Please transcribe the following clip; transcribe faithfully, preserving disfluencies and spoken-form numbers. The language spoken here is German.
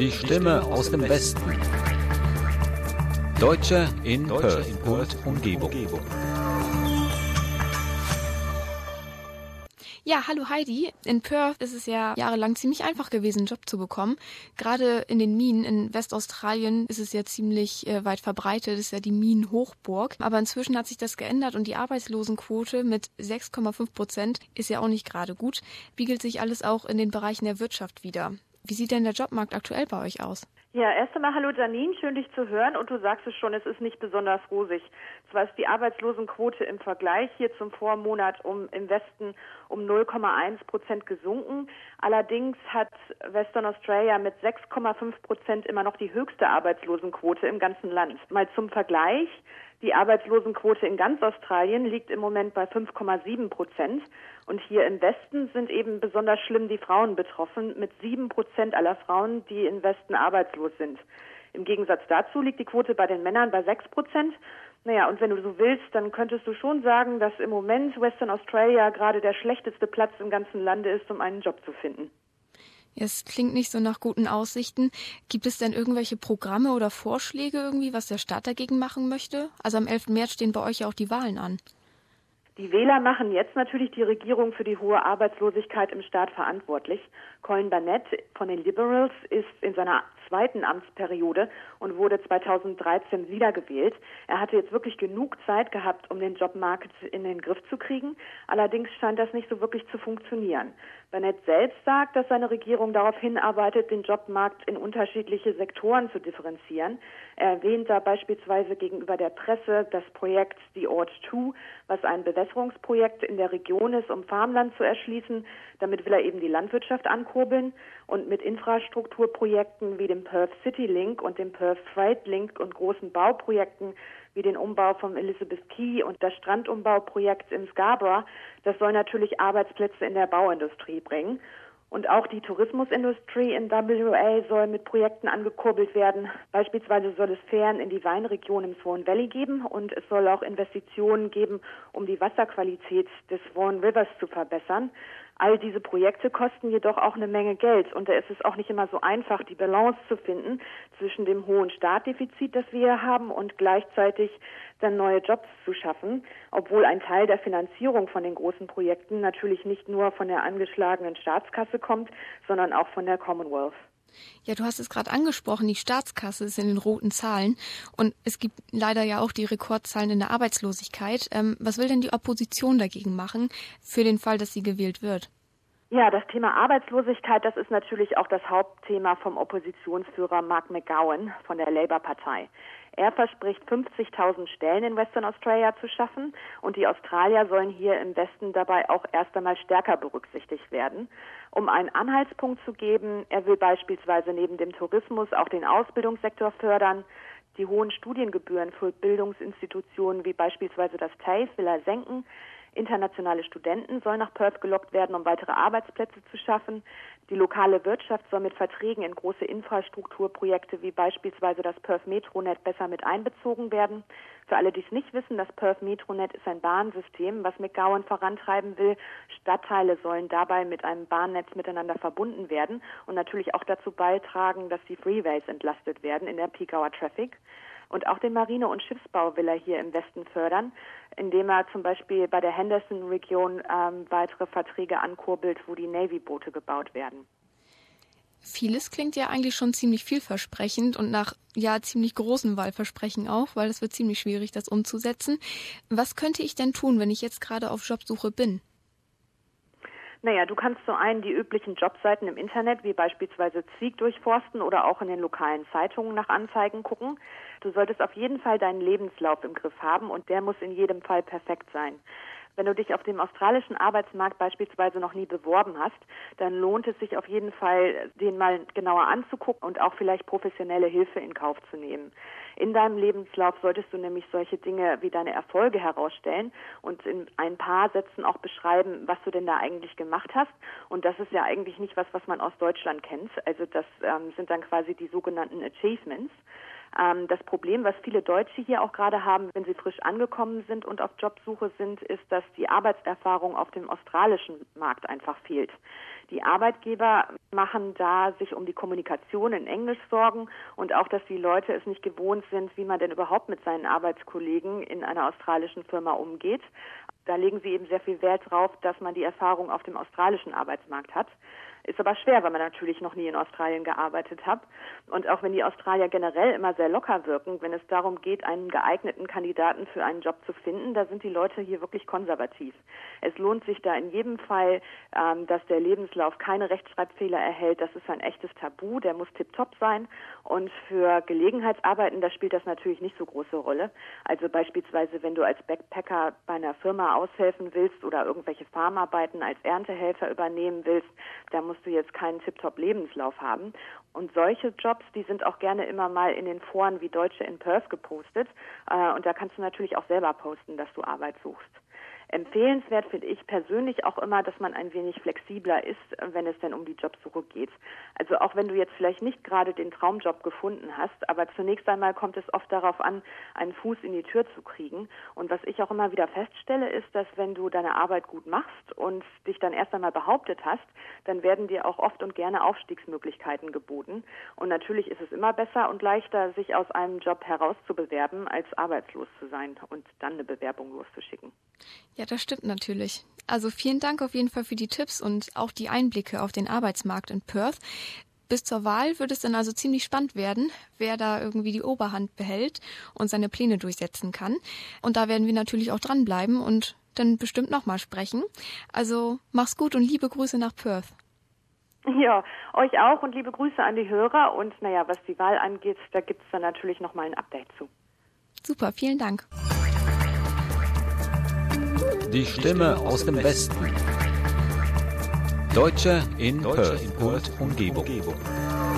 Die Stimme aus dem Westen. Deutsche in Perth und Umgebung. Ja, hallo Heidi. In Perth ist es ja jahrelang ziemlich einfach gewesen, einen Job zu bekommen. Gerade in den Minen in Westaustralien ist es ja ziemlich äh, weit verbreitet, das ist ja die Minenhochburg. Aber inzwischen hat sich das geändert und die Arbeitslosenquote mit sechs Komma fünf Prozent ist ja auch nicht gerade gut. Spiegelt sich alles auch in den Bereichen der Wirtschaft wider. Wie sieht denn der Jobmarkt aktuell bei euch aus? Ja, erst einmal hallo Janine, schön dich zu hören und du sagst es schon, es ist nicht besonders rosig. Zwar ist die Arbeitslosenquote im Vergleich hier zum Vormonat um, im Westen um null Komma eins Prozent gesunken, allerdings hat Western Australia mit sechs Komma fünf Prozent immer noch die höchste Arbeitslosenquote im ganzen Land. Mal zum Vergleich, die Arbeitslosenquote in ganz Australien liegt im Moment bei fünf Komma sieben Prozent. Und hier im Westen sind eben besonders schlimm die Frauen betroffen, mit sieben Prozent aller Frauen, die im Westen arbeitslos sind. Im Gegensatz dazu liegt die Quote bei den Männern bei sechs Prozent. Naja, und wenn du so willst, dann könntest du schon sagen, dass im Moment Western Australia gerade der schlechteste Platz im ganzen Lande ist, um einen Job zu finden. Es klingt nicht so nach guten Aussichten. Gibt es denn irgendwelche Programme oder Vorschläge irgendwie, was der Staat dagegen machen möchte? Also am elften März stehen bei euch ja auch die Wahlen an. Die Wähler machen jetzt natürlich die Regierung für die hohe Arbeitslosigkeit im Staat verantwortlich. Colin Barnett von den Liberals ist in seiner zweiten Amtsperiode und wurde zweitausenddreizehn wiedergewählt. Er hatte jetzt wirklich genug Zeit gehabt, um den Jobmarkt in den Griff zu kriegen. Allerdings scheint das nicht so wirklich zu funktionieren. Barnett selbst sagt, dass seine Regierung darauf hinarbeitet, den Jobmarkt in unterschiedliche Sektoren zu differenzieren. Er erwähnt da beispielsweise gegenüber der Presse das Projekt The Ord zwei, was ein Bewässerungsprojekt in der Region ist, um Farmland zu erschließen. Damit will er eben die Landwirtschaft ankurbeln und mit Infrastrukturprojekten wie dem Perth City Link und dem Perth Freight Link und großen Bauprojekten wie den Umbau vom Elizabeth Quay und das Strandumbauprojekt in Scarborough, das soll natürlich Arbeitsplätze in der Bauindustrie bringen. Und auch die Tourismusindustrie in W A soll mit Projekten angekurbelt werden. Beispielsweise soll es Fähren in die Weinregion im Swan Valley geben und es soll auch Investitionen geben, um die Wasserqualität des Swan Rivers zu verbessern. All diese Projekte kosten jedoch auch eine Menge Geld und da ist es auch nicht immer so einfach, die Balance zu finden zwischen dem hohen Startdefizit, das wir hier haben, und gleichzeitig dann neue Jobs zu schaffen, obwohl ein Teil der Finanzierung von den großen Projekten natürlich nicht nur von der angeschlagenen Staatskasse kommt, sondern auch von der Commonwealth. Ja, du hast es gerade angesprochen, die Staatskasse ist in den roten Zahlen und es gibt leider ja auch die Rekordzahlen in der Arbeitslosigkeit. Ähm, was will denn die Opposition dagegen machen, für den Fall, dass sie gewählt wird? Ja, das Thema Arbeitslosigkeit, das ist natürlich auch das Hauptthema vom Oppositionsführer Mark McGowan von der Labour-Partei. Er verspricht fünfzigtausend Stellen in Western Australia zu schaffen und die Australier sollen hier im Westen dabei auch erst einmal stärker berücksichtigt werden. Um einen Anhaltspunkt zu geben, er will beispielsweise neben dem Tourismus auch den Ausbildungssektor fördern. Die hohen Studiengebühren für Bildungsinstitutionen wie beispielsweise das TAFE will er senken. Internationale Studenten sollen nach Perth gelockt werden, um weitere Arbeitsplätze zu schaffen. Die lokale Wirtschaft soll mit Verträgen in große Infrastrukturprojekte wie beispielsweise das Perth Metronet besser mit einbezogen werden. Für alle, die es nicht wissen, das Perth Metronet ist ein Bahnsystem, was McGowan vorantreiben will. Stadtteile sollen dabei mit einem Bahnnetz miteinander verbunden werden und natürlich auch dazu beitragen, dass die Freeways entlastet werden in der Peak-Hour-Traffic. Und auch den Marine- und Schiffsbau will er hier im Westen fördern, indem er zum Beispiel bei der Henderson-Region ähm, weitere Verträge ankurbelt, wo die Navy-Boote gebaut werden. Vieles klingt ja eigentlich schon ziemlich vielversprechend und nach ja ziemlich großen Wahlversprechen auch, weil es wird ziemlich schwierig, das umzusetzen. Was könnte ich denn tun, wenn ich jetzt gerade auf Jobsuche bin? Naja, du kannst zum einen die üblichen Jobseiten im Internet, wie beispielsweise Zeek, durchforsten oder auch in den lokalen Zeitungen nach Anzeigen gucken. Du solltest auf jeden Fall deinen Lebenslauf im Griff haben und der muss in jedem Fall perfekt sein. Wenn du dich auf dem australischen Arbeitsmarkt beispielsweise noch nie beworben hast, dann lohnt es sich auf jeden Fall, den mal genauer anzugucken und auch vielleicht professionelle Hilfe in Kauf zu nehmen. In deinem Lebenslauf solltest du nämlich solche Dinge wie deine Erfolge herausstellen und in ein paar Sätzen auch beschreiben, was du denn da eigentlich gemacht hast. Und das ist ja eigentlich nicht was, was man aus Deutschland kennt. Also das ähm, sind dann quasi die sogenannten Achievements. Ähm, das Problem, was viele Deutsche hier auch gerade haben, wenn sie frisch angekommen sind und auf Jobsuche sind, ist, dass die Arbeitserfahrung auf dem australischen Markt einfach fehlt. Die Arbeitgeber machen da sich um die Kommunikation in Englisch Sorgen und auch, dass die Leute es nicht gewohnt sind, wie man denn überhaupt mit seinen Arbeitskollegen in einer australischen Firma umgeht. Da legen sie eben sehr viel Wert drauf, dass man die Erfahrung auf dem australischen Arbeitsmarkt hat. Ist aber schwer, weil man natürlich noch nie in Australien gearbeitet hat. Und auch wenn die Australier generell immer sehr locker wirken, wenn es darum geht, einen geeigneten Kandidaten für einen Job zu finden, da sind die Leute hier wirklich konservativ. Es lohnt sich da in jedem Fall, ähm, dass der Lebenslauf keine Rechtschreibfehler erhält. Das ist ein echtes Tabu, der muss tipptopp sein. Und für Gelegenheitsarbeiten, da spielt das natürlich nicht so große Rolle. Also beispielsweise, wenn du als Backpacker bei einer Firma aushelfen willst oder irgendwelche Farmarbeiten als Erntehelfer übernehmen willst, da musst du jetzt keinen Tip-Top-Lebenslauf haben. Und solche Jobs, die sind auch gerne immer mal in den Foren wie Deutsche in Perth gepostet. Äh, und da kannst du natürlich auch selber posten, dass du Arbeit suchst. Empfehlenswert finde ich persönlich auch immer, dass man ein wenig flexibler ist, wenn es denn um die Jobsuche geht. Also auch wenn du jetzt vielleicht nicht gerade den Traumjob gefunden hast, aber zunächst einmal kommt es oft darauf an, einen Fuß in die Tür zu kriegen. Und was ich auch immer wieder feststelle, ist, dass wenn du deine Arbeit gut machst und dich dann erst einmal behauptet hast, dann werden dir auch oft und gerne Aufstiegsmöglichkeiten geboten. Und natürlich ist es immer besser und leichter, sich aus einem Job herauszubewerben, als arbeitslos zu sein und dann eine Bewerbung loszuschicken. Ja, das stimmt natürlich. Also vielen Dank auf jeden Fall für die Tipps und auch die Einblicke auf den Arbeitsmarkt in Perth. Bis zur Wahl wird es dann also ziemlich spannend werden, wer da irgendwie die Oberhand behält und seine Pläne durchsetzen kann. Und da werden wir natürlich auch dranbleiben und dann bestimmt nochmal sprechen. Also mach's gut und liebe Grüße nach Perth. Ja, euch auch und liebe Grüße an die Hörer. Und naja, was die Wahl angeht, da gibt's dann natürlich nochmal ein Update zu. Super, vielen Dank. Die Stimme aus dem Westen. Deutsche in Perth und Umgebung.